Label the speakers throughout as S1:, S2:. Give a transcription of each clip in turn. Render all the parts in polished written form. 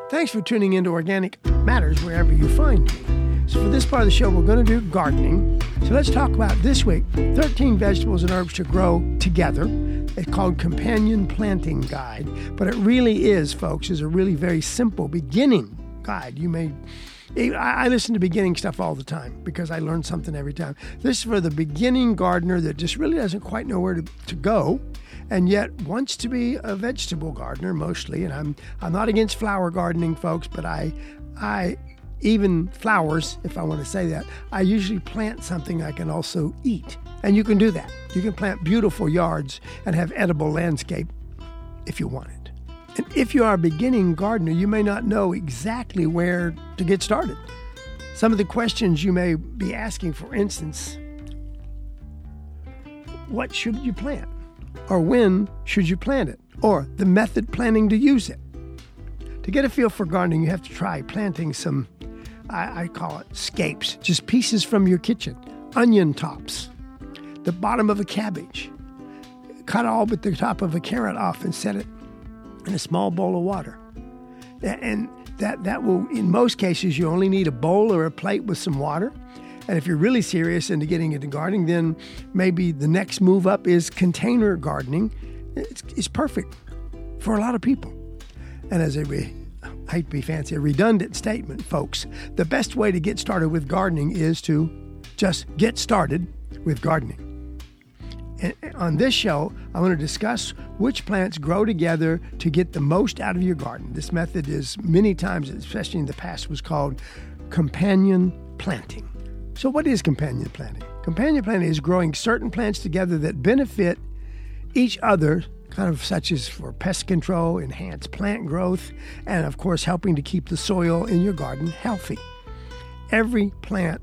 S1: Thanks for tuning into Organic Matters wherever you find me. So for this part of the show, we're going to do gardening. So let's talk about this week 13 vegetables and herbs to grow together. It's called Companion Planting Guide. But it really is, folks, is a really very simple beginning guide. I listen to beginning stuff all the time because I learn something every time. This is for the beginning gardener that just really doesn't quite know where to go and yet wants to be a vegetable gardener mostly. And I'm not against flower gardening, folks, but I even flowers, if I want to say that, I usually plant something I can also eat. And you can do that. You can plant beautiful yards and have edible landscape if you want it. And if you are a beginning gardener, you may not know exactly where to get started. Some of the questions you may be asking, for instance, what should you plant? Or when should you plant it? Or the method planning to use it. To get a feel for gardening, you have to try planting some, I call it scapes, just pieces from your kitchen, onion tops, the bottom of a cabbage. Cut all but the top of a carrot off and set it in a small bowl of water. And that will, in most cases, you only need a bowl or a plate with some water. And if you're really serious into getting into gardening, then maybe the next move up is container gardening. It's perfect for a lot of people. And as I hate to be fancy, a redundant statement, folks, the best way to get started with gardening is to just get started with gardening. And on this show, I want to discuss which plants grow together to get the most out of your garden. This method is many times, especially in the past, was called companion planting. So what is companion planting? Companion planting is growing certain plants together that benefit each other, kind of such as for pest control, enhanced plant growth, and of course helping to keep the soil in your garden healthy. Every plant,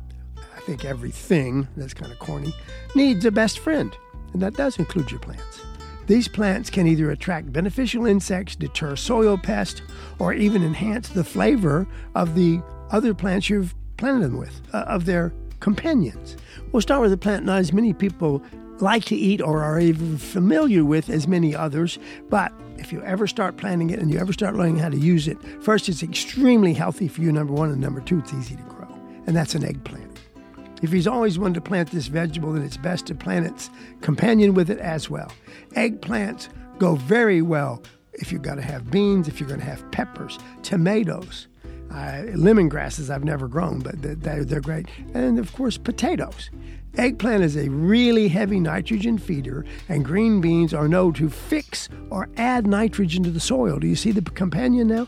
S1: I think everything, that's kind of corny, needs a best friend, and that does include your plants. These plants can either attract beneficial insects, deter soil pests, or even enhance the flavor of the other plants you've planted them with, of their companions. We'll start with a plant not as many people like to eat or are even familiar with as many others, but if you ever start planting it and you ever start learning how to use it, first, it's extremely healthy for you, number one, and number two, it's easy to grow, and that's an eggplant. If he's always wanted to plant this vegetable, then it's best to plant its companion with it as well. Eggplants go very well if you've got to have beans, if you're going to have peppers, tomatoes, lemongrasses I've never grown, but they're great. And, of course, potatoes. Eggplant is a really heavy nitrogen feeder, and green beans are known to fix or add nitrogen to the soil. Do you see the companion now?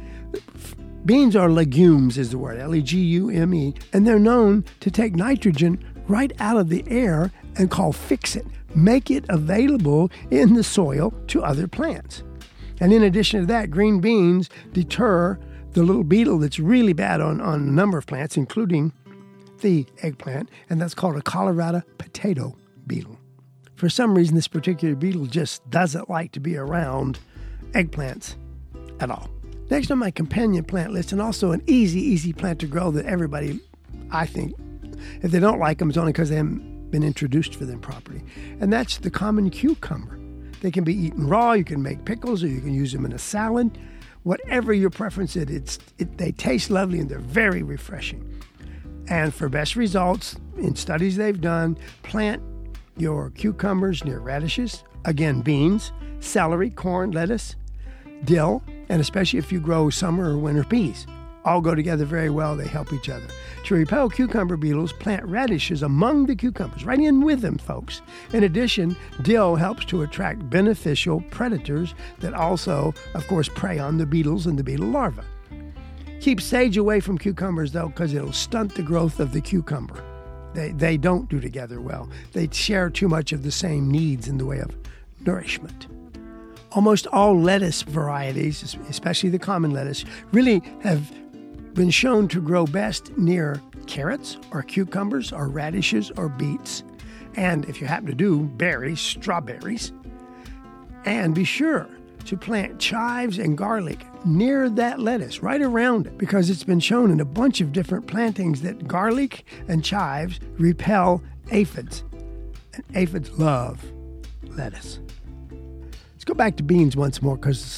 S1: Beans are legumes, is the word, Legume, and they're known to take nitrogen right out of the air and fix it, make it available in the soil to other plants. And in addition to that, green beans deter the little beetle that's really bad on a number of plants, including the eggplant, and that's called a Colorado potato beetle. For some reason, this particular beetle just doesn't like to be around eggplants at all. Next on my companion plant list, and also an easy plant to grow that everybody, I think, if they don't like them, it's only because they haven't been introduced for them properly. And that's the common cucumber. They can be eaten raw, you can make pickles, or you can use them in a salad. Whatever your preference is, they taste lovely and they're very refreshing. And for best results, in studies they've done, plant your cucumbers near radishes, again, beans, celery, corn, lettuce, dill, and especially if you grow summer or winter peas. All go together very well. They help each other. To repel cucumber beetles, plant radishes among the cucumbers, right in with them, folks. In addition, dill helps to attract beneficial predators that also, of course, prey on the beetles and the beetle larvae. Keep sage away from cucumbers, though, because it'll stunt the growth of the cucumber. They don't do together well. They share too much of the same needs in the way of nourishment. Almost all lettuce varieties, especially the common lettuce, really have been shown to grow best near carrots or cucumbers or radishes or beets. And if you happen to do berries, strawberries. And be sure to plant chives and garlic near that lettuce, right around it, because it's been shown in a bunch of different plantings that garlic and chives repel aphids. And aphids love lettuce. Let's go back to beans once more, because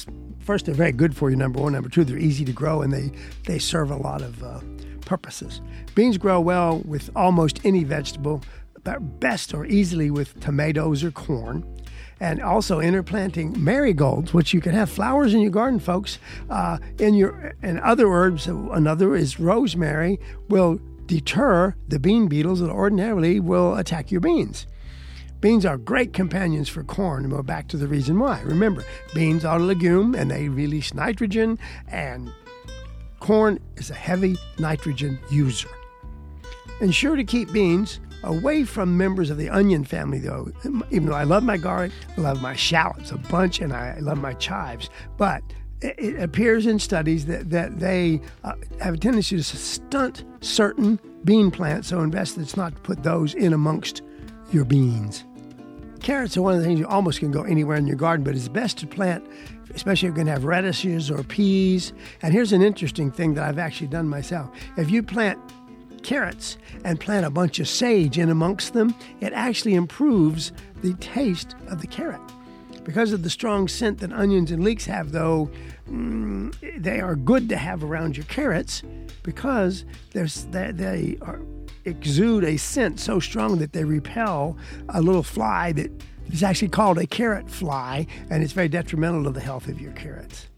S1: first, they're very good for you, number one. Number two, they're easy to grow, and they serve a lot of purposes. Beans grow well with almost any vegetable, but best or easily with tomatoes or corn. And also interplanting marigolds, which you can have flowers in your garden, folks. And other herbs, another is rosemary, will deter the bean beetles that ordinarily will attack your beans. Beans are great companions for corn, and we're back to the reason why. Remember, beans are a legume, and they release nitrogen, and corn is a heavy nitrogen user. Ensure to keep beans away from members of the onion family, though. Even though I love my garlic, I love my shallots a bunch, and I love my chives. But it appears in studies that they have a tendency to stunt certain bean plants, so investors not to put those in amongst your beans. Carrots are one of the things you almost can go anywhere in your garden, but it's best to plant, especially if you're going to have radishes or peas. And here's an interesting thing that I've actually done myself. If you plant carrots and plant a bunch of sage in amongst them, it actually improves the taste of the carrot. Because of the strong scent that onions and leeks have, though, they are good to have around your carrots because they exude a scent so strong that they repel a little fly that is actually called a carrot fly, and it's very detrimental to the health of your carrots.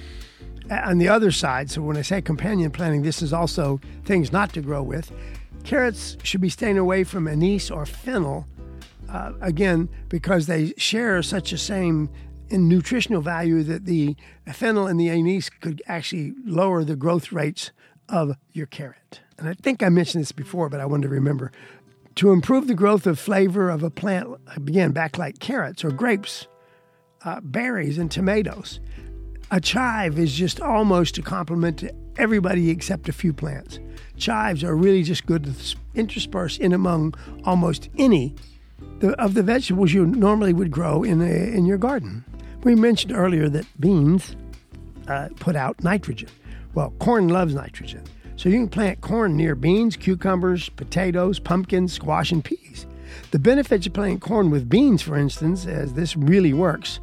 S1: On the other side, so when I say companion planting, this is also things not to grow with. Carrots should be staying away from anise or fennel, again, because they share such a same in nutritional value that the fennel and the anise could actually lower the growth rates of your carrot. And I think I mentioned this before, but I wanted to remember. To improve the growth of flavor of a plant, again, back like carrots or grapes, berries and tomatoes, a chive is just almost a complement to everybody except a few plants. Chives are really just good to intersperse in among almost any of the vegetables you normally would grow in your garden. We mentioned earlier that beans put out nitrogen. Well, corn loves nitrogen. So you can plant corn near beans, cucumbers, potatoes, pumpkins, squash, and peas. The benefits of planting corn with beans, for instance, as this really works,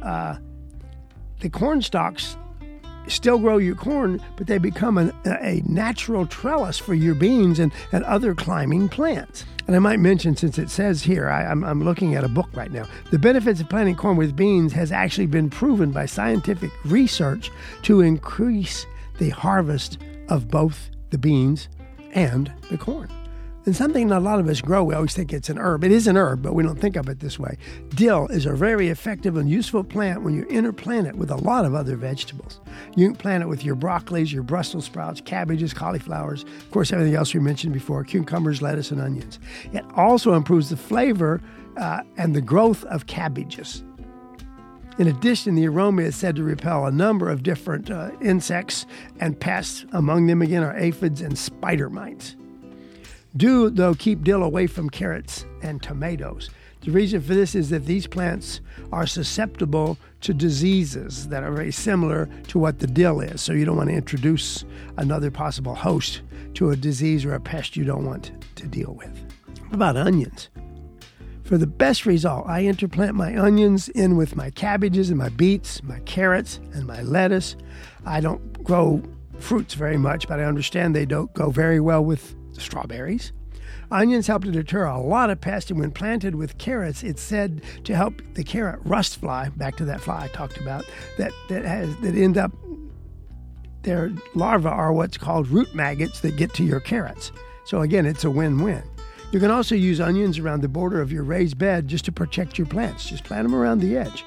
S1: the corn stalks still grow your corn, but they become a natural trellis for your beans and other climbing plants. And I might mention, since it says here, I'm looking at a book right now, the benefits of planting corn with beans has actually been proven by scientific research to increase the harvest of both the beans and the corn. And something that a lot of us grow, we always think it's an herb. It is an herb, but we don't think of it this way. Dill is a very effective and useful plant when you interplant it with a lot of other vegetables. You can plant it with your broccolis, your Brussels sprouts, cabbages, cauliflowers, of course, everything else we mentioned before, cucumbers, lettuce, and onions. It also improves the flavor and the growth of cabbages. In addition, the aroma is said to repel a number of different insects and pests. Among them, again, are aphids and spider mites. Do, though, keep dill away from carrots and tomatoes. The reason for this is that these plants are susceptible to diseases that are very similar to what the dill is. So you don't want to introduce another possible host to a disease or a pest you don't want to deal with. What about onions? For the best result, I interplant my onions in with my cabbages and my beets, my carrots and my lettuce. I don't grow fruits very much, but I understand they don't go very well with strawberries. Onions help to deter a lot of pests, and when planted with carrots, it's said to help the carrot rust fly, back to that fly I talked about, that end up, their larvae are what's called root maggots that get to your carrots. So again, it's a win-win. You can also use onions around the border of your raised bed just to protect your plants. Just plant them around the edge.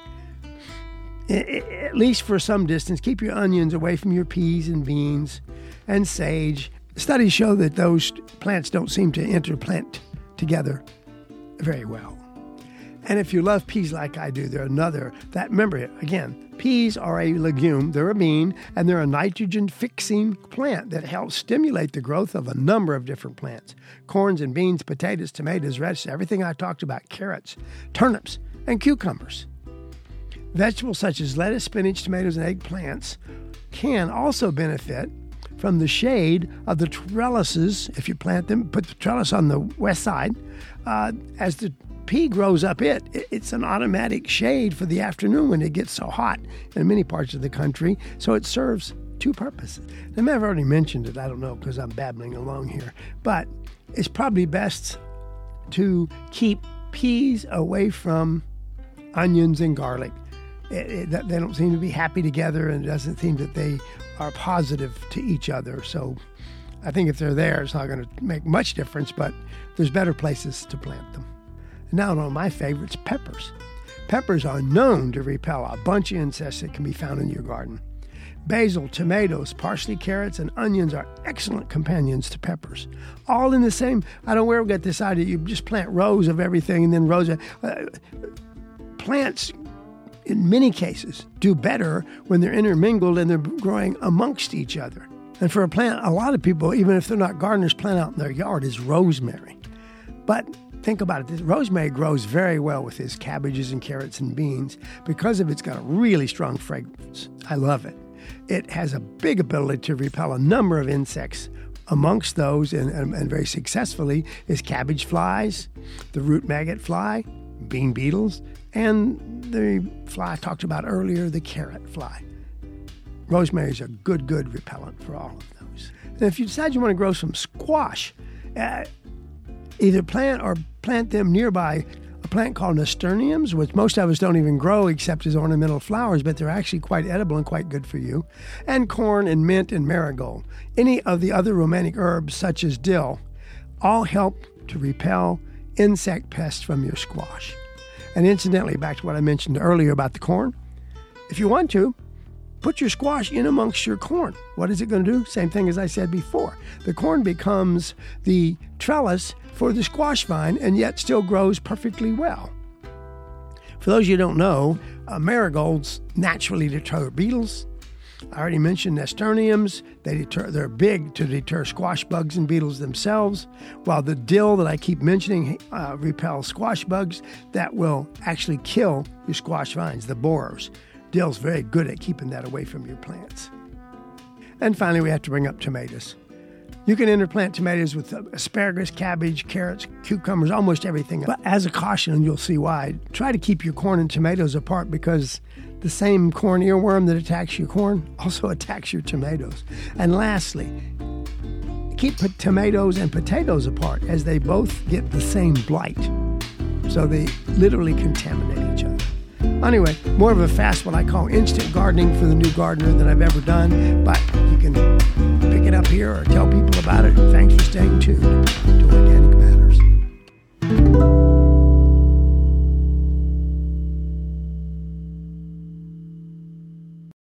S1: At least for some distance, keep your onions away from your peas and beans and sage. Studies show that those plants don't seem to interplant together very well. And if you love peas like I do, they're remember, again, peas are a legume, they're a bean, and they're a nitrogen-fixing plant that helps stimulate the growth of a number of different plants. Corns and beans, potatoes, tomatoes, radishes, everything I talked about, carrots, turnips, and cucumbers. Vegetables such as lettuce, spinach, tomatoes, and eggplants can also benefit from the shade of the trellises. If you plant them, put the trellis on the west side, as the pea grows up it's an automatic shade for the afternoon when it gets so hot in many parts of the country. So it serves two purposes. And I've already mentioned it, I don't know, because I'm babbling along here. But it's probably best to keep peas away from onions and garlic. They don't seem to be happy together, and it doesn't seem that they are positive to each other. So I think if they're there, it's not going to make much difference, but there's better places to plant them. And now one of my favorites, peppers. Peppers are known to repel a bunch of insects that can be found in your garden. Basil, tomatoes, parsley, carrots, and onions are excellent companions to peppers. All in the same, I don't know where we got this idea, you just plant rows of everything and then rows of... plants, in many cases, do better when they're intermingled and they're growing amongst each other. And for a plant, a lot of people, even if they're not gardeners, plant out in their yard is rosemary. But think about it, this rosemary grows very well with his cabbages and carrots and beans because it's got a really strong fragrance. I love it. It has a big ability to repel a number of insects. Amongst those, and very successfully, is cabbage flies, the root maggot fly, bean beetles, and the fly I talked about earlier, the carrot fly. Rosemary is a good repellent for all of those. And if you decide you want to grow some squash, either plant them nearby a plant called nasturtiums, which most of us don't even grow except as ornamental flowers, but they're actually quite edible and quite good for you, and corn and mint and marigold. Any of the other romantic herbs, such as dill, all help to repel insect pests from your squash. And incidentally, back to what I mentioned earlier about the corn, if you want to, put your squash in amongst your corn. What is it going to do? Same thing as I said before. The corn becomes the trellis for the squash vine and yet still grows perfectly well. For those you don't know, marigolds naturally deter beetles. I already mentioned nasturtiums. They're big to deter squash bugs and beetles themselves, while the dill that I keep mentioning repels squash bugs that will actually kill your squash vines, the borers. Dill's very good at keeping that away from your plants. And finally, we have to bring up tomatoes. You can interplant tomatoes with asparagus, cabbage, carrots, cucumbers, almost everything. But as a caution, and you'll see why, try to keep your corn and tomatoes apart because the same corn earworm that attacks your corn also attacks your tomatoes. And lastly, keep tomatoes and potatoes apart as they both get the same blight. So they literally contaminate each other. Anyway, more of a fast, what I call instant gardening for the new gardener than I've ever done, but you can pick it up here or tell people about it. Thanks for staying tuned to Organic Matter.